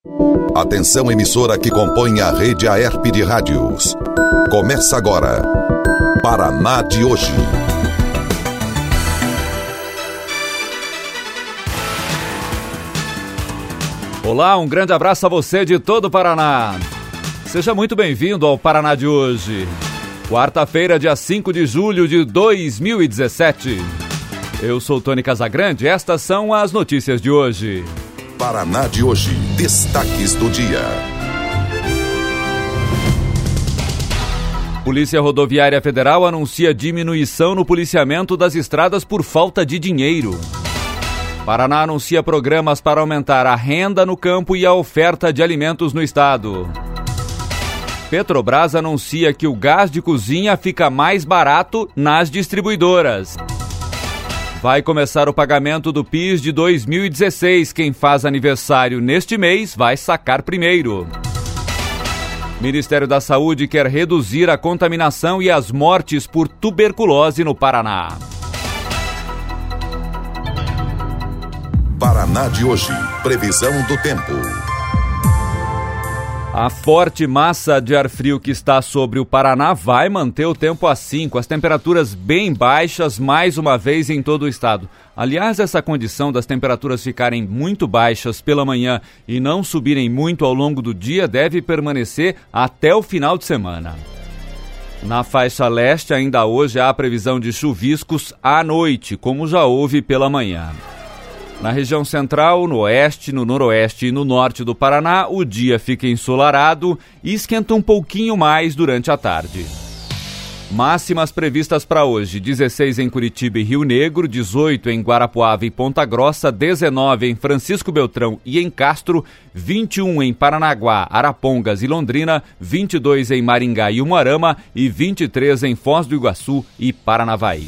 Atenção, emissora que compõe a rede AERP de rádios. Começa agora, Paraná de hoje. Olá, um grande abraço a você de todo o Paraná. Seja muito bem-vindo ao Paraná de hoje. Quarta-feira, dia 5 de julho de 2017. Eu sou Tony Casagrande e estas são as notícias de hoje. Paraná de hoje, destaques do dia. Polícia Rodoviária Federal anuncia diminuição no policiamento das estradas por falta de dinheiro. Paraná anuncia programas para aumentar a renda no campo e a oferta de alimentos no estado. Petrobras anuncia que o gás de cozinha fica mais barato nas distribuidoras. Vai começar o pagamento do PIS de 2016. Quem faz aniversário neste mês vai sacar primeiro. Ministério da Saúde quer reduzir a contaminação e as mortes por tuberculose no Paraná. Paraná de hoje, previsão do tempo. A forte massa de ar frio que está sobre o Paraná vai manter o tempo assim, com as temperaturas bem baixas mais uma vez em todo o estado. Aliás, essa condição das temperaturas ficarem muito baixas pela manhã e não subirem muito ao longo do dia deve permanecer até o final de semana. Na faixa leste, ainda hoje há previsão de chuviscos à noite, como já houve pela manhã. Na região central, no oeste, no noroeste e no norte do Paraná, o dia fica ensolarado e esquenta um pouquinho mais durante a tarde. Máximas previstas para hoje: 16 em Curitiba e Rio Negro, 18 em Guarapuava e Ponta Grossa, 19 em Francisco Beltrão e em Castro, 21 em Paranaguá, Arapongas e Londrina, 22 em Maringá e Umuarama e 23 em Foz do Iguaçu e Paranavaí.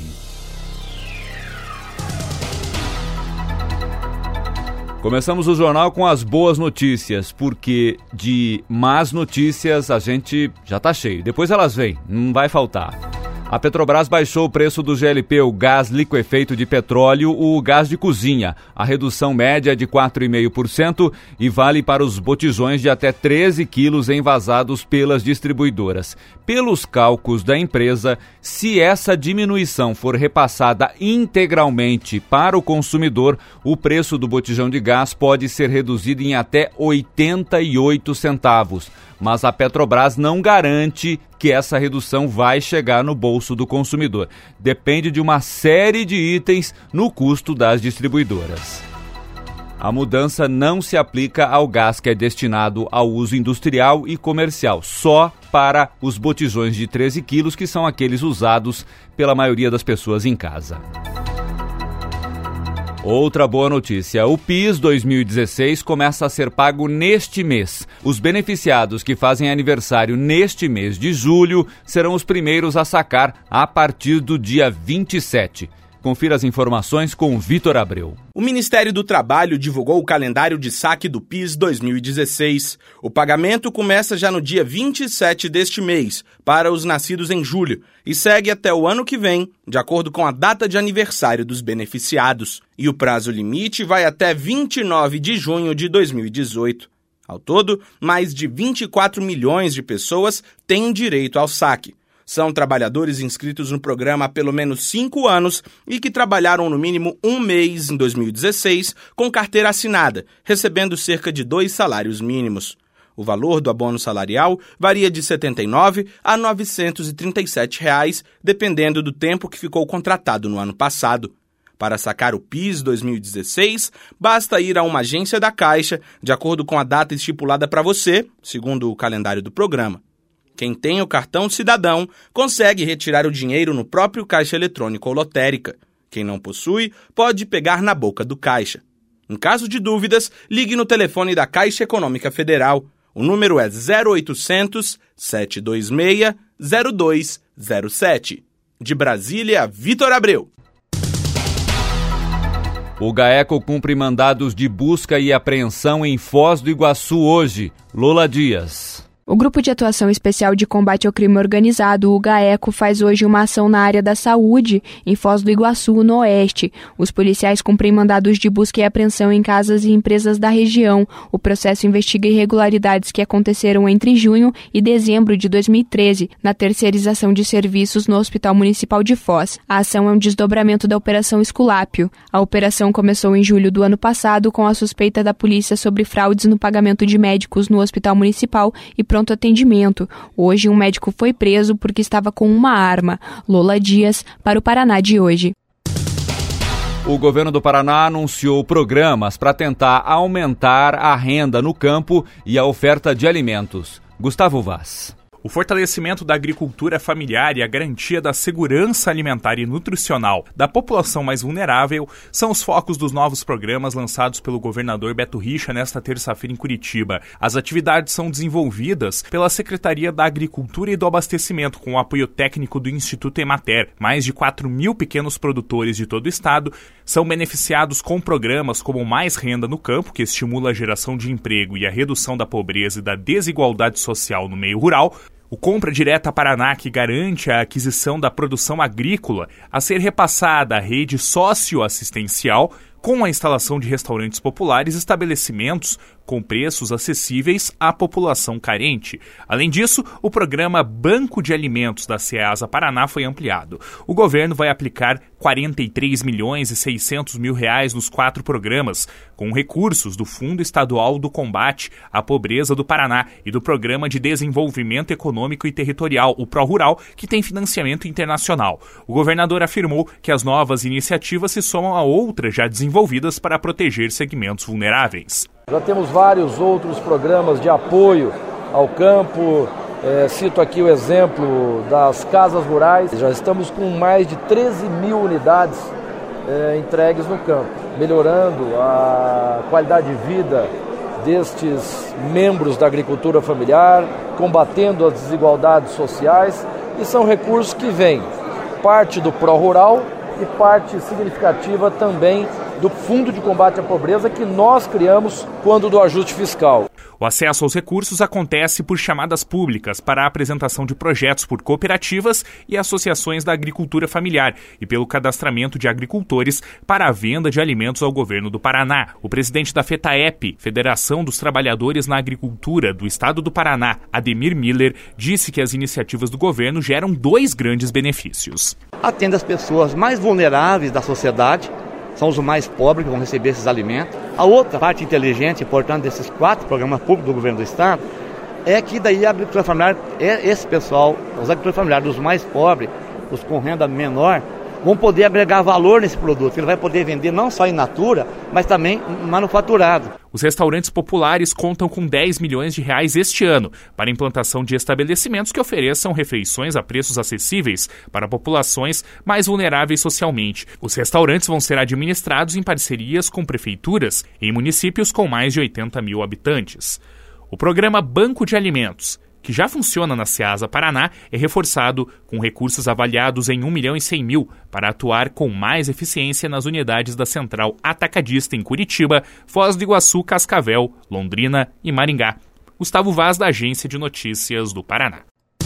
Começamos o jornal com as boas notícias, porque de más notícias a gente já tá cheio. Depois elas vêm, não vai faltar. A Petrobras baixou o preço do GLP, o gás liquefeito de petróleo, o gás de cozinha. A redução média é de 4,5% e vale para os botijões de até 13 quilos envasados pelas distribuidoras. Pelos cálculos da empresa, se essa diminuição for repassada integralmente para o consumidor, o preço do botijão de gás pode ser reduzido em até 88 centavos. Mas a Petrobras não garante que essa redução vai chegar no bolso do consumidor. Depende de uma série de itens no custo das distribuidoras. A mudança não se aplica ao gás que é destinado ao uso industrial e comercial, só para os botijões de 13 quilos, que são aqueles usados pela maioria das pessoas em casa. Outra boa notícia: o PIS 2016 começa a ser pago neste mês. Os beneficiados que fazem aniversário neste mês de julho serão os primeiros a sacar a partir do dia 27. Confira as informações com Vitor Abreu. O Ministério do Trabalho divulgou o calendário de saque do PIS 2016. O pagamento começa já no dia 27 deste mês, para os nascidos em julho, e segue até o ano que vem, de acordo com a data de aniversário dos beneficiados. E o prazo limite vai até 29 de junho de 2018. Ao todo, mais de 24 milhões de pessoas têm direito ao saque. São trabalhadores inscritos no programa há pelo menos 5 anos e que trabalharam no mínimo um mês em 2016 com carteira assinada, recebendo cerca de 2 salários mínimos. O valor do abono salarial varia de R$ 79 a R$ 937, dependendo do tempo que ficou contratado no ano passado. Para sacar o PIS 2016, basta ir a uma agência da Caixa, de acordo com a data estipulada para você, segundo o calendário do programa. Quem tem o cartão cidadão consegue retirar o dinheiro no próprio caixa eletrônico ou lotérica. Quem não possui, pode pegar na boca do caixa. Em caso de dúvidas, ligue no telefone da Caixa Econômica Federal. O número é 0800 726 0207. De Brasília, Vitor Abreu. O GAECO cumpre mandados de busca e apreensão em Foz do Iguaçu hoje. Lola Dias. O Grupo de Atuação Especial de Combate ao Crime Organizado, o GAECO, faz hoje uma ação na área da saúde, em Foz do Iguaçu, no Oeste. Os policiais cumprem mandados de busca e apreensão em casas e empresas da região. O processo investiga irregularidades que aconteceram entre junho e dezembro de 2013, na terceirização de serviços no Hospital Municipal de Foz. A ação é um desdobramento da Operação Esculápio. A operação começou em julho do ano passado com a suspeita da polícia sobre fraudes no pagamento de médicos no Hospital Municipal e pronto atendimento. Hoje, um médico foi preso porque estava com uma arma. Lola Dias, para o Paraná de hoje. O governo do Paraná anunciou programas para tentar aumentar a renda no campo e a oferta de alimentos. Gustavo Vaz. O fortalecimento da agricultura familiar e a garantia da segurança alimentar e nutricional da população mais vulnerável são os focos dos novos programas lançados pelo governador Beto Richa nesta terça-feira em Curitiba. As atividades são desenvolvidas pela Secretaria da Agricultura e do Abastecimento, com o apoio técnico do Instituto Emater. Mais de 4.000 pequenos produtores de todo o estado são beneficiados com programas como Mais Renda no Campo, que estimula a geração de emprego e a redução da pobreza e da desigualdade social no meio rural, o Compra Direta Paraná, que garante a aquisição da produção agrícola a ser repassada à rede socioassistencial, com a instalação de restaurantes populares e estabelecimentos com preços acessíveis à população carente. Além disso, o programa Banco de Alimentos da Ceasa Paraná foi ampliado. O governo vai aplicar R$43.600.000 nos 4 programas, com recursos do Fundo Estadual do Combate à Pobreza do Paraná e do Programa de Desenvolvimento Econômico e Territorial, o ProRural, que tem financiamento internacional. O governador afirmou que as novas iniciativas se somam a outras já desenvolvidas para proteger segmentos vulneráveis. Já temos vários outros programas de apoio ao campo. Cito aqui o exemplo das casas rurais. Já estamos com mais de 13.000 unidades entregues no campo, melhorando a qualidade de vida destes membros da agricultura familiar, combatendo as desigualdades sociais, e são recursos que vêm parte do ProRural e parte significativa também do Fundo de Combate à Pobreza que nós criamos quando do ajuste fiscal. O acesso aos recursos acontece por chamadas públicas para a apresentação de projetos por cooperativas e associações da agricultura familiar e pelo cadastramento de agricultores para a venda de alimentos ao governo do Paraná. O presidente da FETAEP, Federação dos Trabalhadores na Agricultura do Estado do Paraná, Ademir Miller, disse que as iniciativas do governo geram 2 grandes benefícios. Atende as pessoas mais vulneráveis da sociedade, são os mais pobres que vão receber esses alimentos. A outra parte inteligente e importante desses 4 programas públicos do governo do estado é que daí a agricultura familiar, esse pessoal, os agricultores familiares dos mais pobres, os com renda menor, vão poder agregar valor nesse produto. Ele vai poder vender não só in natura, mas também manufaturado. Os restaurantes populares contam com R$10 milhões este ano para a implantação de estabelecimentos que ofereçam refeições a preços acessíveis para populações mais vulneráveis socialmente. Os restaurantes vão ser administrados em parcerias com prefeituras em municípios com mais de 80.000 habitantes. O programa Banco de Alimentos, que já funciona na Ceasa Paraná, é reforçado com recursos avaliados em R$1.100.000 para atuar com mais eficiência nas unidades da Central Atacadista em Curitiba, Foz do Iguaçu, Cascavel, Londrina e Maringá. Gustavo Vaz, da Agência de Notícias do Paraná.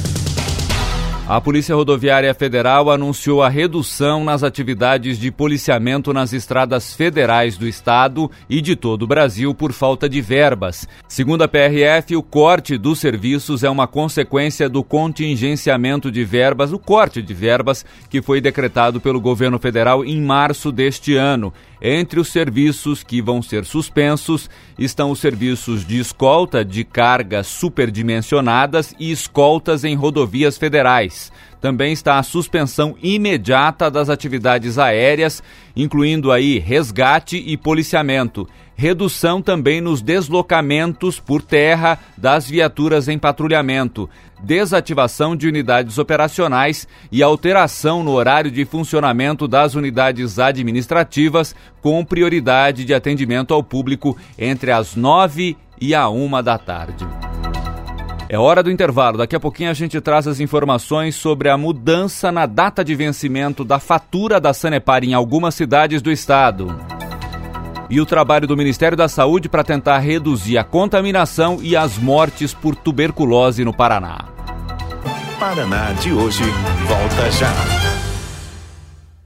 A Polícia Rodoviária Federal anunciou a redução nas atividades de policiamento nas estradas federais do estado e de todo o Brasil por falta de verbas. Segundo a PRF, o corte dos serviços é uma consequência do contingenciamento de verbas, o corte de verbas que foi decretado pelo governo federal em março deste ano. Entre os serviços que vão ser suspensos estão os serviços de escolta de cargas superdimensionadas e escoltas em rodovias federais. Também está a suspensão imediata das atividades aéreas, incluindo aí resgate e policiamento. Redução também nos deslocamentos por terra das viaturas em patrulhamento. Desativação de unidades operacionais e alteração no horário de funcionamento das unidades administrativas, com prioridade de atendimento ao público entre as 9 e a 1 da tarde. É hora do intervalo. Daqui a pouquinho a gente traz as informações sobre a mudança na data de vencimento da fatura da Sanepar em algumas cidades do estado. E o trabalho do Ministério da Saúde para tentar reduzir a contaminação e as mortes por tuberculose no Paraná. Paraná de hoje volta já.